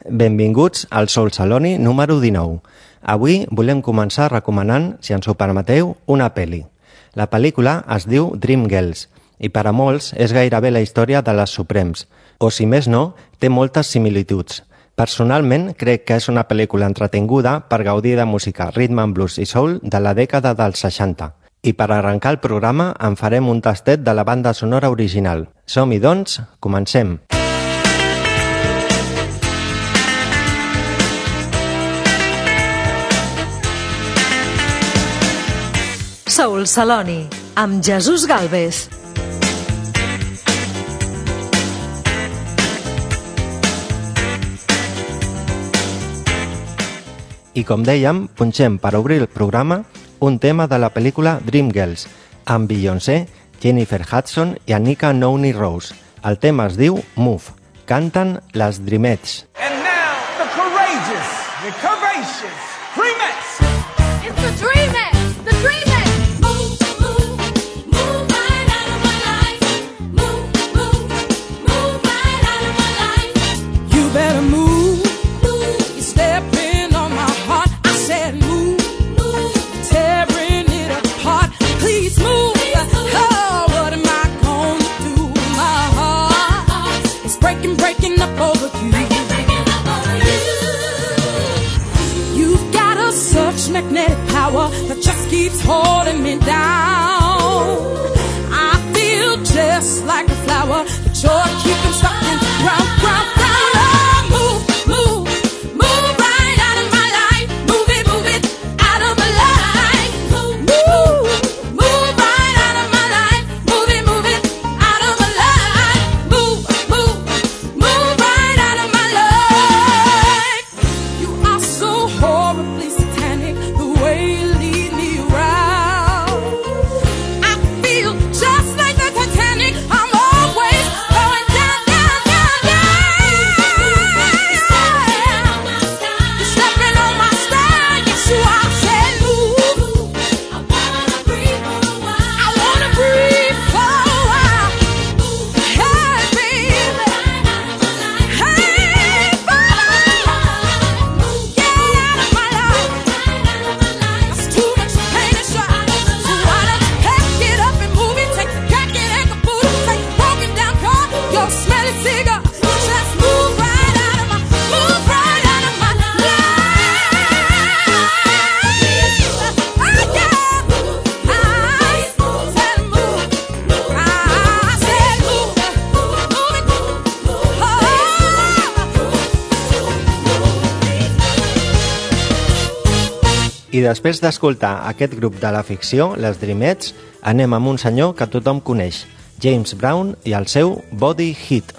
benvinguts al Soul Saloni número 19. Avui volem començar recomanant, si ens ho permeteu, una pel·li. La pel·lícula es diu Dreamgirls i per a molts és gairebé la història de les Suprems, o si més no, té moltes similituds. Personalment crec que és una pel·lícula entretinguda per gaudir de música rhythm and blues i soul de la dècada dels 60. I per arrencar el programa en farem un tastet de la banda sonora original. Som-hi doncs, comencem! Soul Saloni, amb Jesús Galvez. I com dèiem, punxem per obrir el programa un tema de la pel·lícula Dreamgirls, amb Beyoncé, Jennifer Hudson i Anika Noni Rose. El tema es diu Move. Canten les Dreamettes. And now, the courageous, the curvaceous Dreamettes. It's the Dreamettes, the Dreamettes. Magnetic power that just keeps holding me down. I feel just like a flower that you're keeping stuck in the ground. Oh, move, move, move right out of my life. Move it out of my life. Move, move right out of my life. Move it out of my life. Move, move right out of my life. You are so horribly satanic. I després d'escoltar aquest grup de la ficció, les Dreamettes, anem amb un senyor que tothom coneix, James Brown i el seu Body Heat.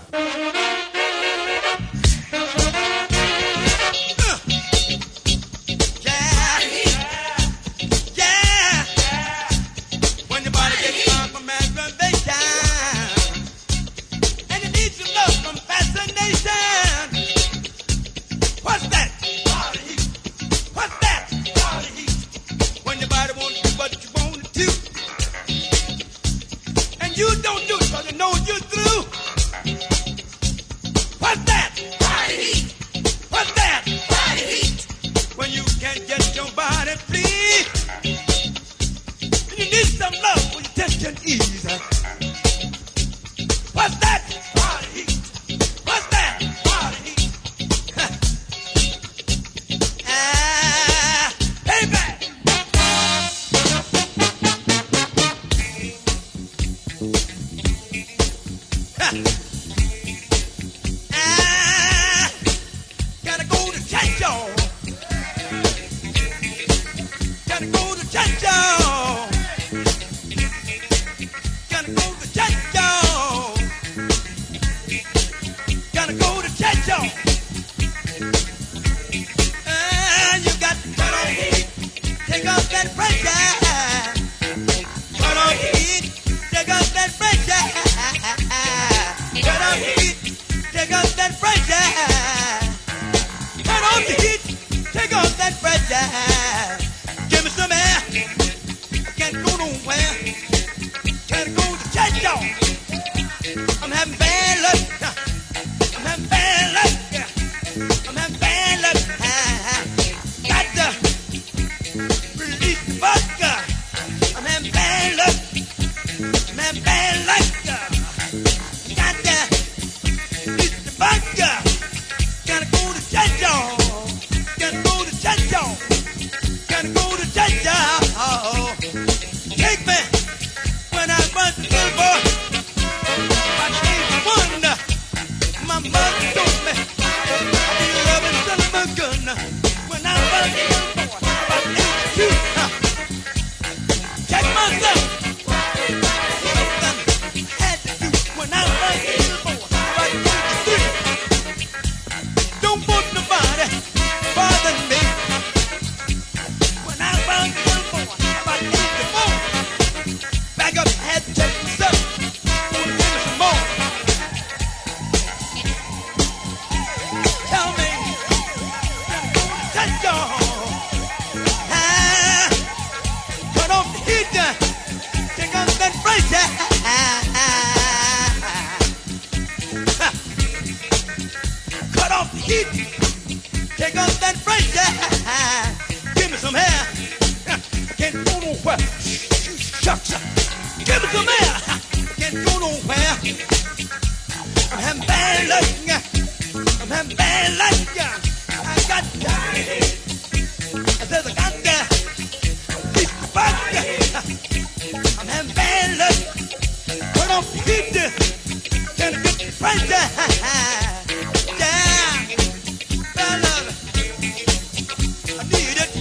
I'm having bad luck. I'm having bad luck. I'm having bad luck. Got to release the vodka. I'm having bad luck. I'm having bad luck. Got to release the vodka. Gotta go to church, y'all. Gotta go to church, y'all. Gotta go to church, y'all. Take me when I was a little boy. I ain't wonder. My mother told me I'd be loving son of a gun. When I was a little boy, I ain't two. Check myself. Something I had to do when I was a little boy. I ain't 3. Don't want nobody bothering me. When I was a little boy, I ain't 4. Back up, had to check myself. Give me some more. Tell me, touch y'all. Cut off the heat, take out that break. Cut off the heat, take out that break. Give me some hair. I can't go nowhere. Shucks. Give me some air. I can't go nowhere. I'm having bad luck. I'm having bad luck. I got to. I said I got to. Keep the vodka. I'm having bad luck. Put off the heat. Can I get the price? Yeah. I love it. I need it.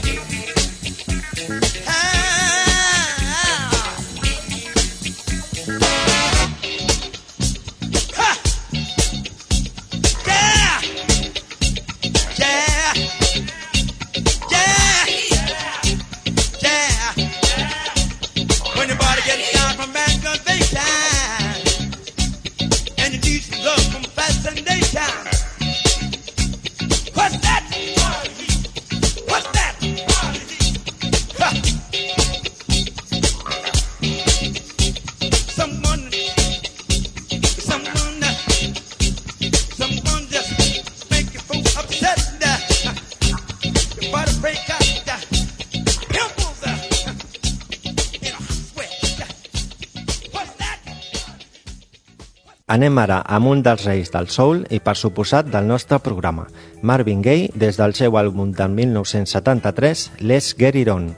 Anem ara amb un dels reis del soul i, per suposat, del nostre programa, Marvin Gaye, des del seu àlbum del 1973, Let's Get It On.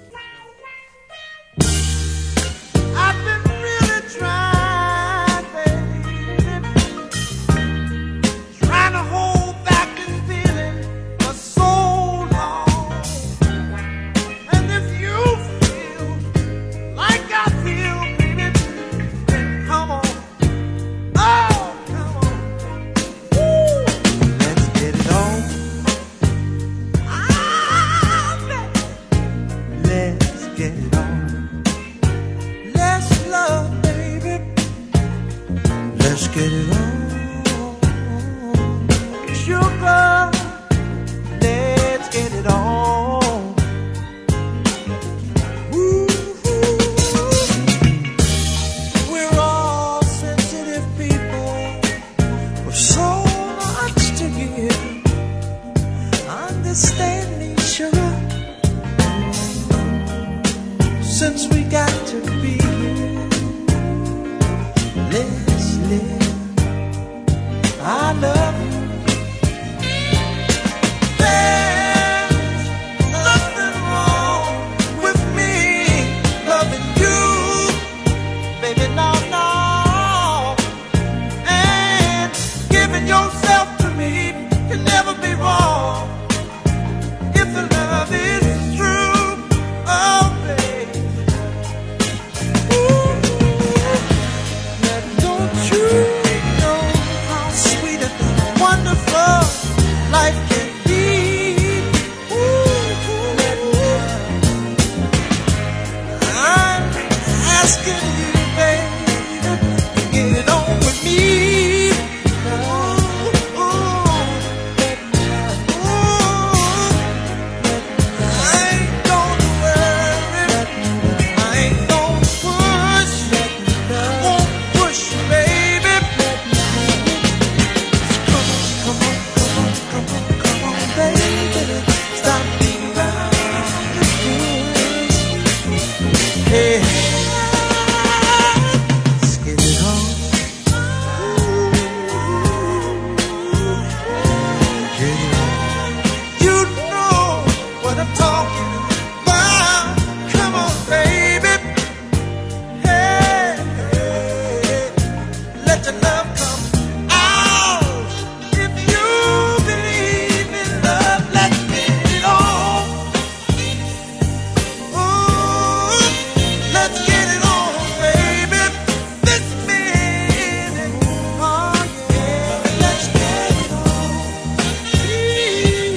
baby, stop beating around the bush. Hey, let's get it on. Get it on. You know what I'm talking about. Come on, baby. Hey, let your love come out. If you believe in love, let's get it on. Ooh, let's get it on, baby. This minute, oh yeah, let's get it on. Please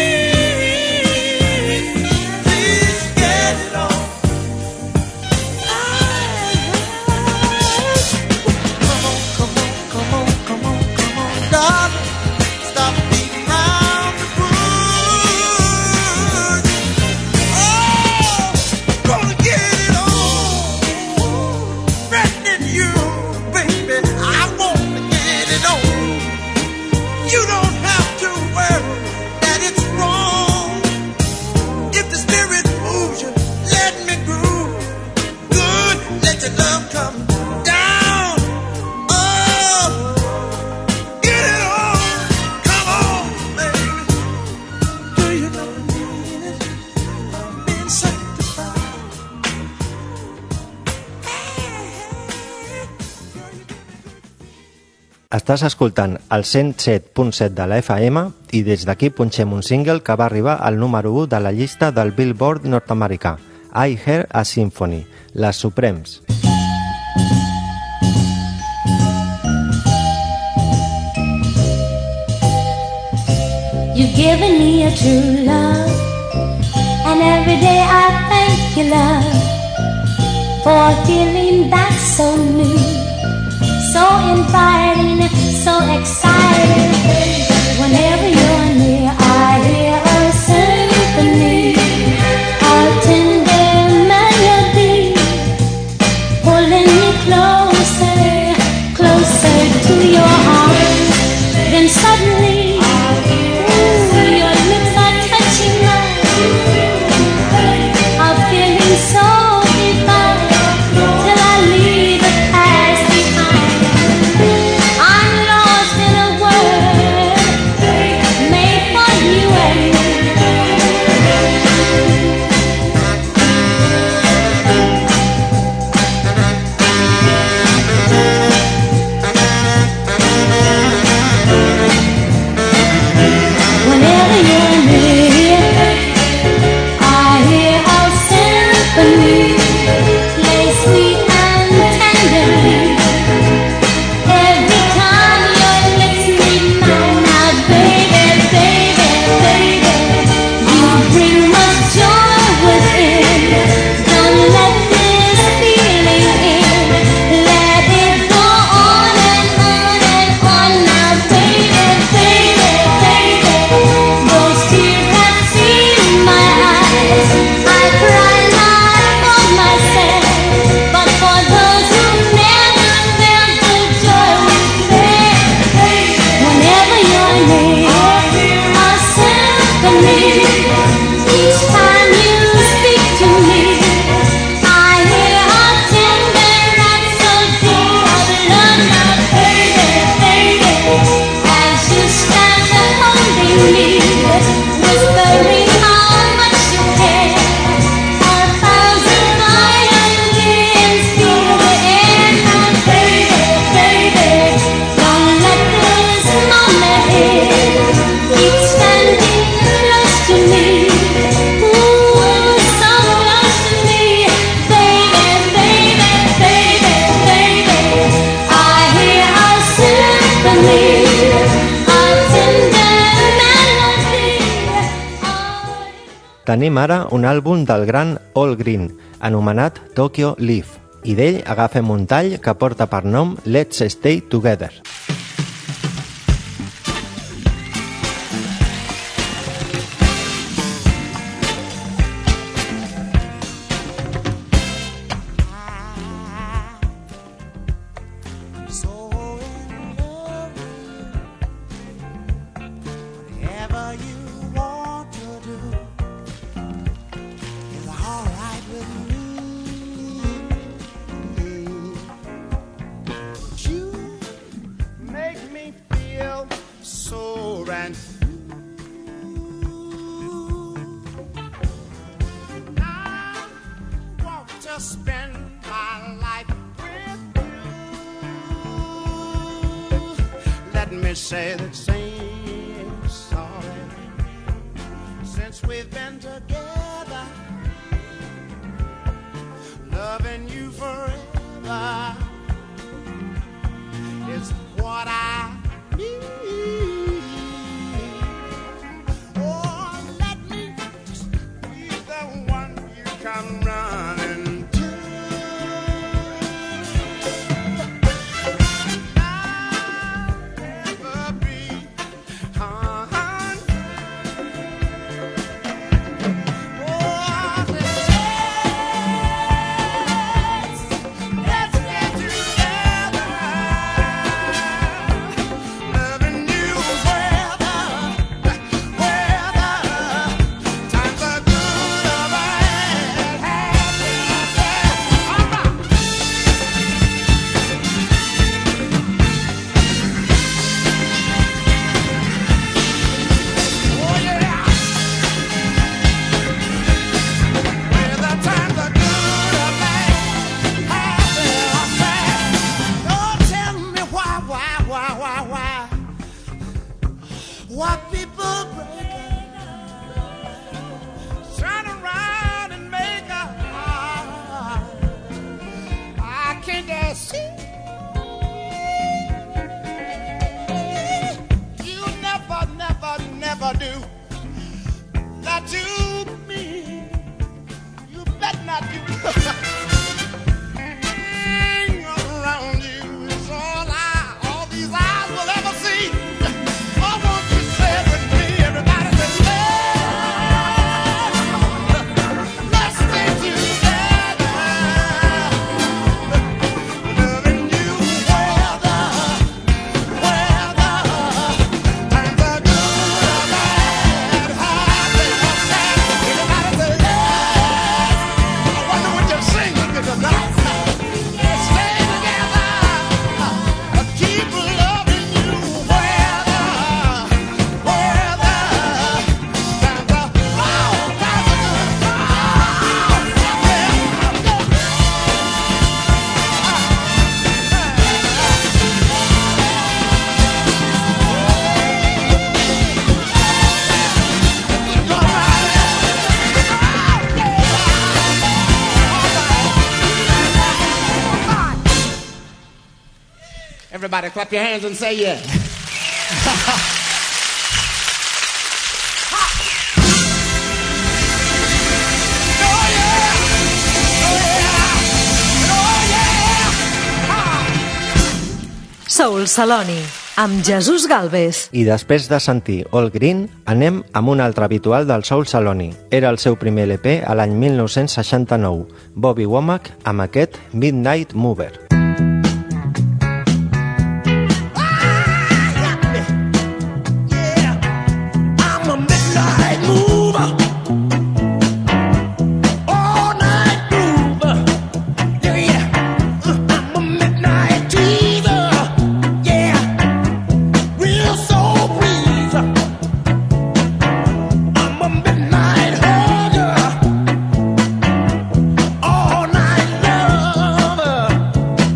get it on. Come on, darling. Stop beating around the bush. Oh, gonna get it on. Threatening you, baby. I wanna get it on. You don't have to worry that it's wrong. If the spirit moves you, let me groove. Good, let your love come down. Oh, get it on. Come on, baby. Do you know the meaning of being sanctified? Estàs escoltant el 107.7 de la FM i des d'aquí punxem un single que va arribar al número 1 de la llista del Billboard nord-americà, I Hear a Symphony, Les Supremes. You've given me a true love, and every day I thank you, love, for a feeling that's so new, so inviting, so exciting. Whenever you're near, I hear a symphony, a tender melody, pulling me closer, closer to your arms. Then suddenly, your lips are touching mine. I'm feeling so divine till I leave the past behind. I'm lost in a world made for you and me. Whenever you're near, I hear a symphony play sweet and tenderly. Every time your lips meet mine, now baby, baby, baby, you bring much joy within. Don't let this feeling in. Let it go on and on and on. Now baby, baby, baby, those tears that see my eyes, I cry not for myself, but for those who never felt the joy we felt. Whenever you're near, a symphony. Each time you speak to me, I hear a tender rhapsody of love. Now baby, baby, as you stand holding me, whispering how much you care. A thousand violins fill the air. Now baby, baby, don't let this moment end. Keep standing close to me. Ooh, so close to me. Baby, baby, baby, baby, I hear a symphony, a tender melody. Tenim ara un àlbum del gran All Green, anomenat Tokyo Leaf, i d'ell agafem un tall que porta per nom Let's Stay Together. Whenever you me say that same sorry. Since we've been together, loving you forever is what I need. Oh, let me just be the one you come running to. I'll never be hung. Oh, let's get together. Loving you weather, times are good or bad, happy or sad. All right. Oh yeah. Whether times are good or bad, happy or sad. Oh, tell me why people break up, turn around and make a heart. I can't see. You never do that to me. You better not do. Hang around you is all these eyes will ever see. Oh, won't you say with me, everybody say, let's stay together. Loving you weather, times are good or bad, happy or sad. Everybody say, I wonder what you're singing because let's stay together. Keep loving you weather, times are Everybody clap your hands and say yeah. Oh yeah! Oh yeah! Oh yeah! Soul Saloni, amb Jesús Galvez. I després de sentir All Green, anem amb un altre habitual del Soul Saloni. Era el seu primer LP a l'any 1969, Bobby Womack amb aquest Midnight Mover. Yeah, I'm a midnight mover, all night mover. Yeah, I'm a midnight teaser. Yeah, real soul pleaser. I'm a midnight hugger, all night lover.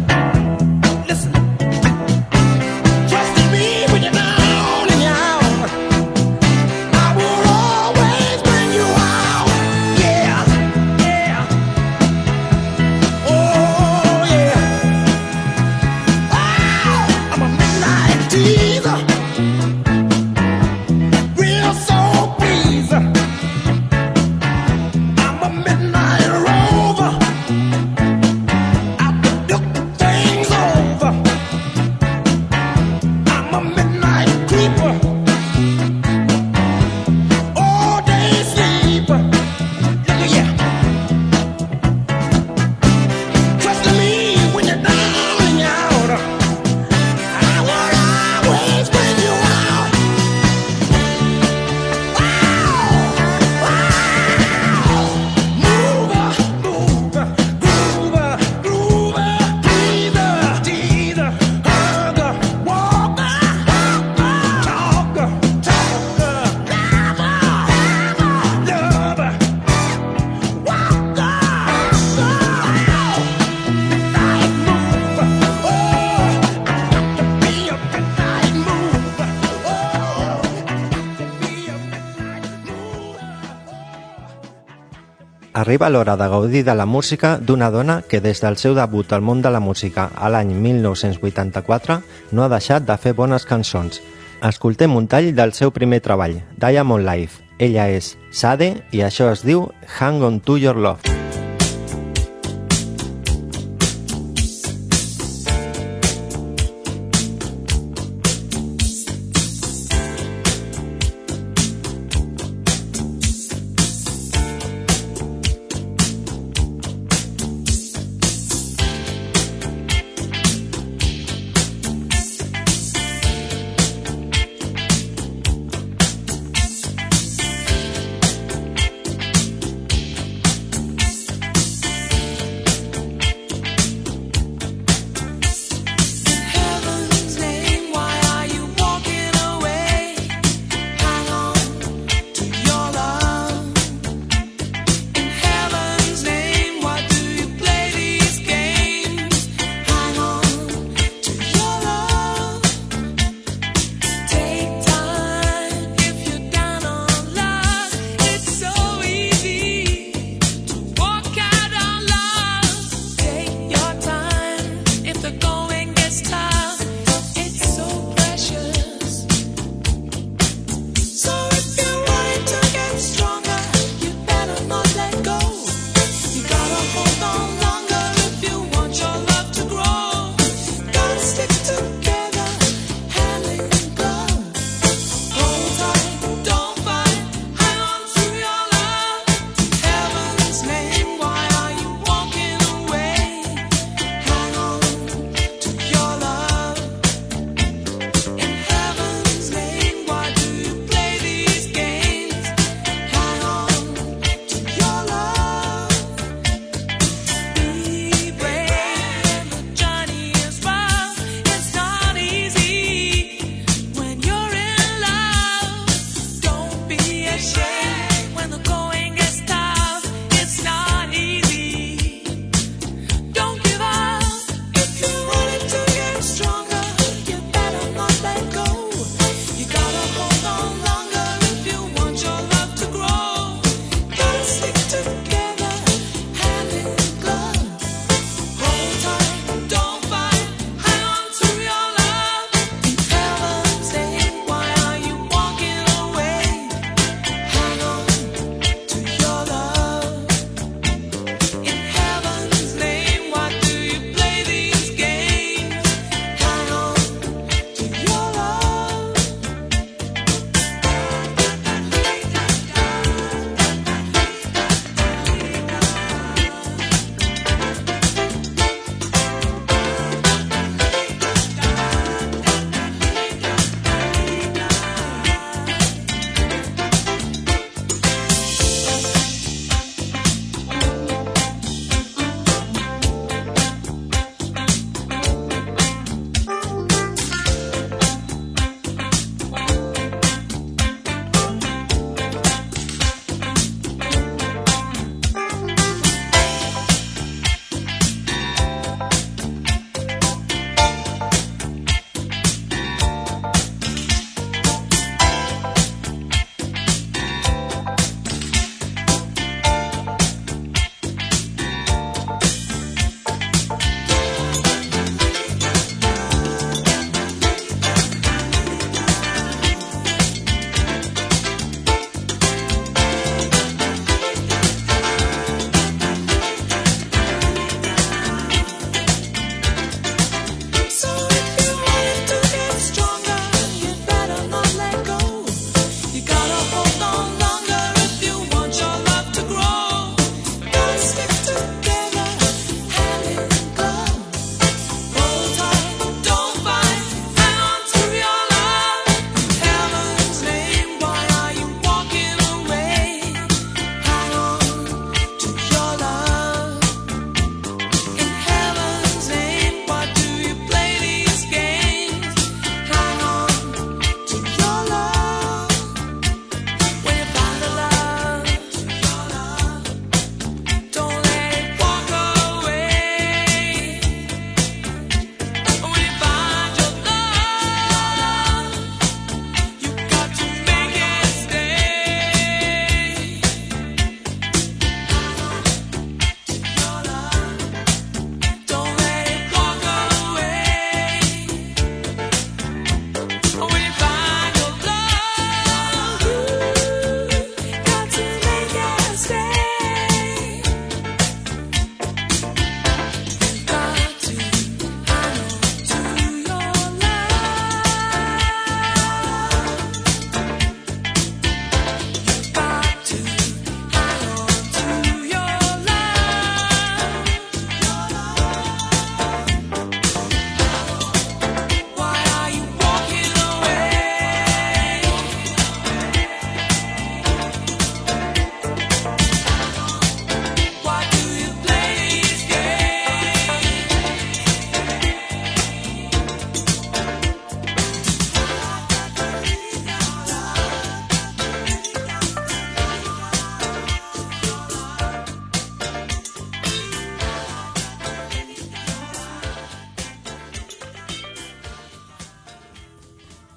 Arriba l'hora de gaudir de la música d'una dona que des del seu debut al món de la música a l'any 1984 no ha deixat de fer bones cançons. Escoltem un tall del seu primer treball, Diamond Life. Ella és Sade i això es diu Hang On To Your Love.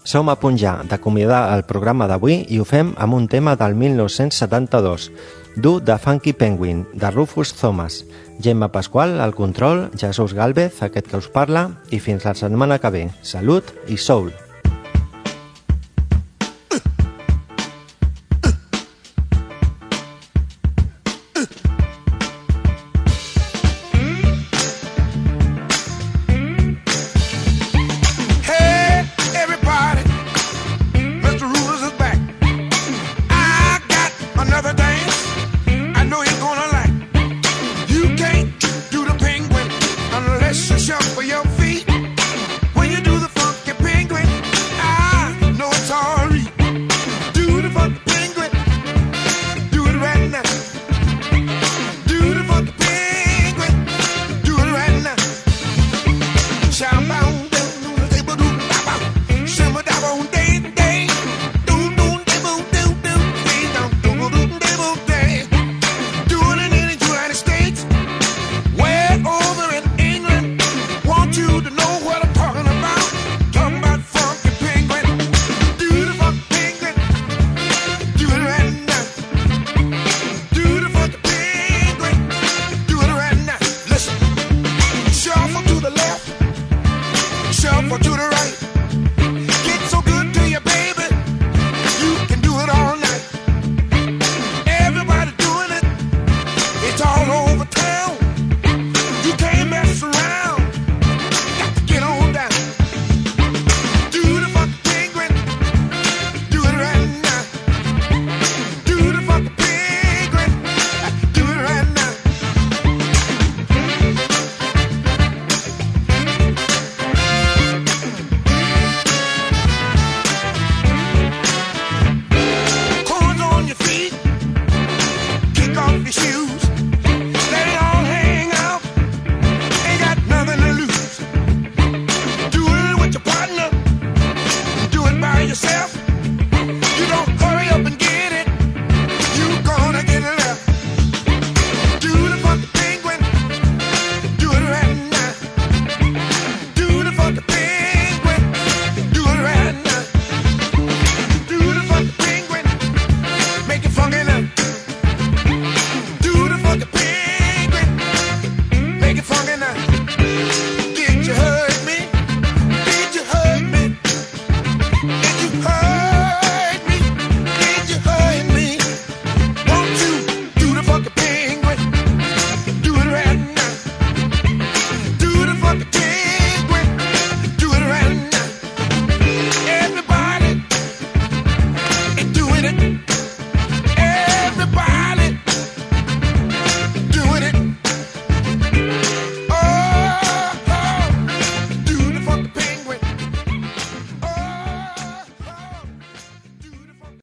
Som a punt ja d'acomiadar el programa d'avui i ho fem amb un tema del 1972, Do de Funky Penguin, de Rufus Thomas. Gemma Pasqual, al control, Jesús Gálvez, aquest que us parla, i fins la setmana que ve. Salut i soul!